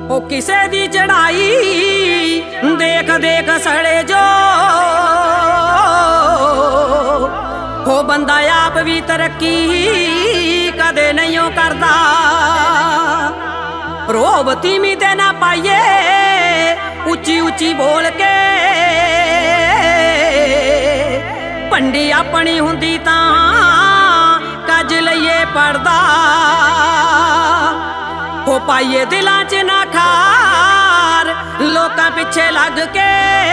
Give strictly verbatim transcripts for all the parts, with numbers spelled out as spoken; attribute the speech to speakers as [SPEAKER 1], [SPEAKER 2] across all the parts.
[SPEAKER 1] ओ किसे दी चढ़ाई देख देख सड़े जो हो बंदा आप भी तरक्की कदे नहीं करदा। रोब तीमी ते ना पाइए उची उची बोल के पंडी अपनी हुंदी तां कज लइए पड़दा। हो पाइए दिलां च ना खार लोकां पिछे लग के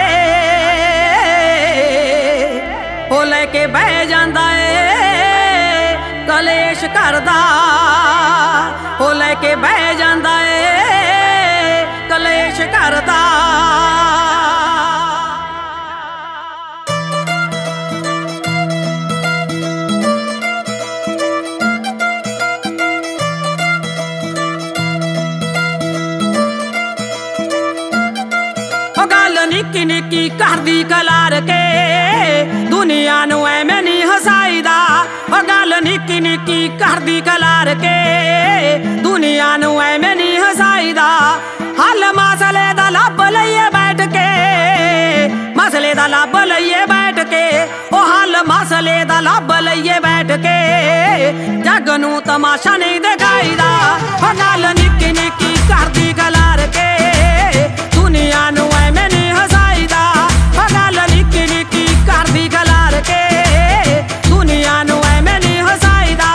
[SPEAKER 1] हो लेके बह जांदा ए कलेश करदा। हो लेके बह जांदा ए कलेश करदा। निक्की निक्की घर दी कलार के दुनिया नू एवें नहीं हसाईदा। गल निक्की निक्की घर दी कलार के दुनिया नू एवें नहीं हसाईदा। हल मसले दा लभ लइए बैठ के मसले दा लभ लइए बैठ के ओ हल मसले दा लभ लइए बैठ के जग नू तमाशा नहीं दिखाईदा। गल निक्की निक्की घर दी कलार के दुनिया नू एवें नहीं हसाईदा। गल निक्की निक्की घर दी कलार के दुनिया नू एवें नहीं हसाईदा।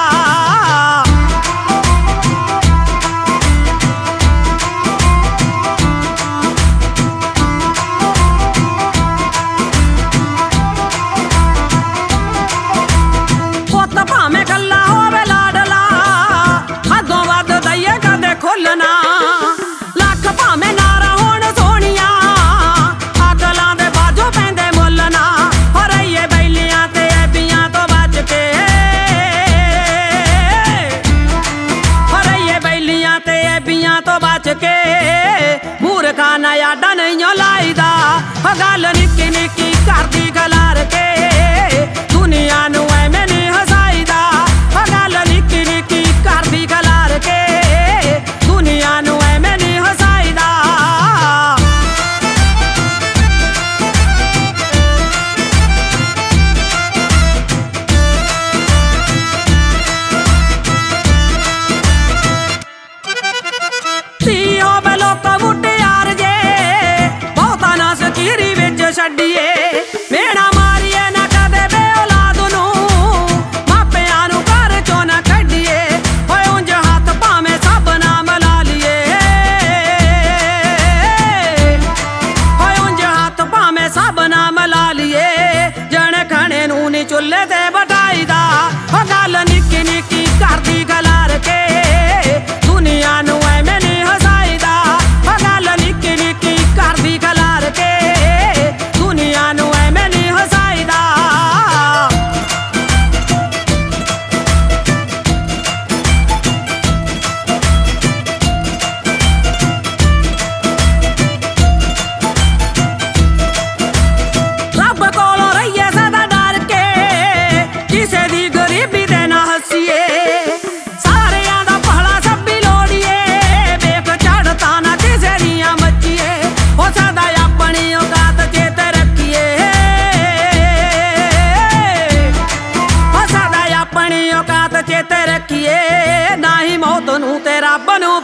[SPEAKER 1] पुत्त भावें कल्ला होवे लाडला हदों वध दइए कदे खुलना। लख भावें नारा होण सोहणियां अकलां दे बाजो पैंदे मुੱਲ ना। हो रहिए बैलियां ते ऐबियां तो बच के हो रहिए बैलियां ते ऐबियां तो बच के मूर्खां नाल आडा नहीं लाईदा। गल निक्की निक्की घर दी कलार के दुनिया नू एवें नहीं हसाईदा। गल निक्की निक्की घर दी कलार के दुनिया नू एवें नहीं हसाईदा। धीओ बेलो मुटियार जे बहुता ना सकीरी विच छड्डिए मेणा मारिए ना कदे बे औलाद नू मापियां नू घर चों ना कड्डिए। होए उंज हत्थ भावें सब ना मिला लीए होए उंज हत्थ भावें सब ना मिला लीए जने खणे नू नी चुल्हे ते बटाईदा। हो गल निक्की निक्की घर दी कलार के दुनिया नू एवें नहीं हसाईदा। हो गल निक्की निक्की घर दी कलार के दुनिया नू एवें नहीं हसाईदा। रब कोलों रहिए सदा डर के किसे दी गरीबी ते ना हसीए। सारियां दा भला सब्बी लोड़िए वेख चढ़ता ना किसे दियां मच्चिए। हो सदा अपनी औकात चेते रखिए हो सदा अपनी औकात चेते रखिए। ना ही मौत नू ते रब नू